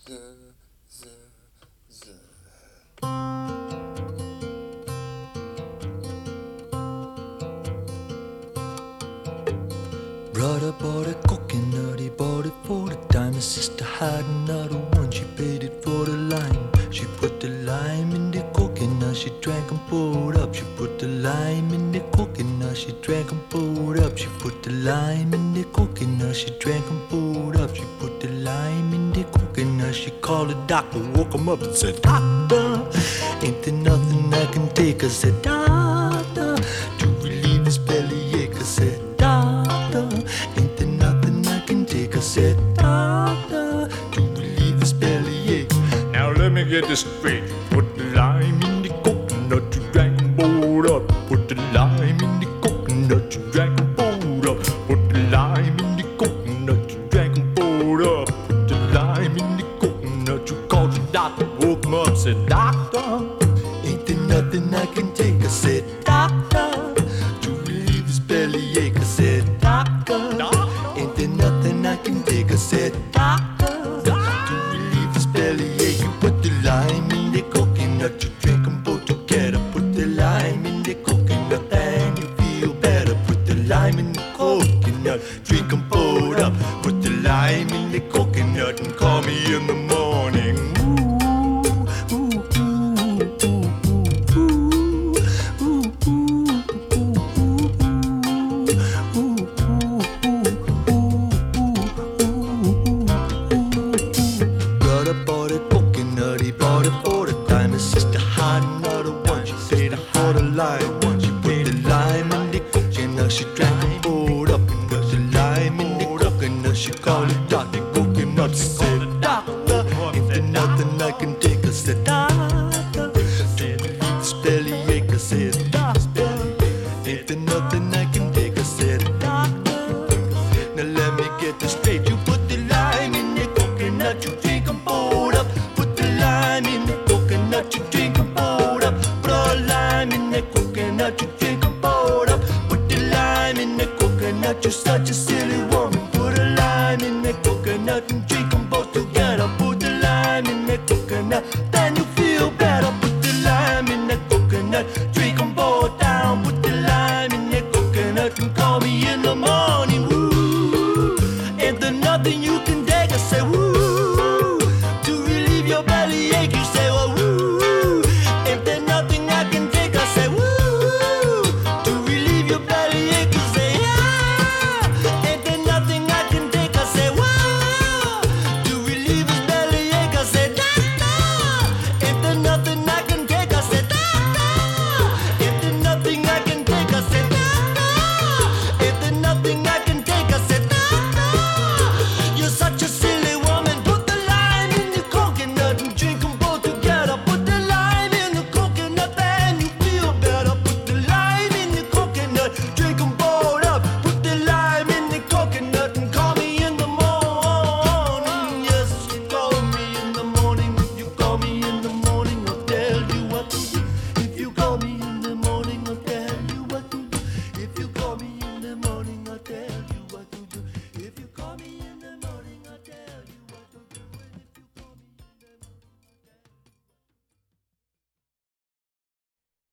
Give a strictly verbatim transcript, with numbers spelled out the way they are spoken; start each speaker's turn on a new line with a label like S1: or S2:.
S1: Z, z, z.
S2: Brother bought a coconut, he bought it for the dime. His sister had another one, she paid it for the lime. She put the lime in the coconut, she drank and poured up. She put the lime in the coconut, she drank and poured up. She put the lime in the coconut, she drank and poured up. She put the lime in the coconut, she called the doctor, woke him up and said, "Doctor, ain't there nothing I can take?" I said, "Doctor, to relieve his bellyache." I said, "Doctor, ain't there nothing I can take?" I said, "Doctor, to relieve his bellyache."
S3: Now let me get this straight. Put the lime in the coconut, you drank and poured up. Put the lime in the coconut, you drank and poured up. Put the lime in the coconut, you drank and poured up. Put the lime in the coconut, you called your doctor, woke him up, said, "Doctor,
S2: Ain't there nothing I can take?" I said, "Doctor, to relieve his bellyache." I said, "Doctor, ain't there nothing I can take?" I said, "Doctor, to relieve his bellyache." You put the lime in the coconut, you drink them both together. Put the lime in the coconut and you feel better. Put the lime in the coconut, drink them both up. Put the lime in the coconut and call me in the morning.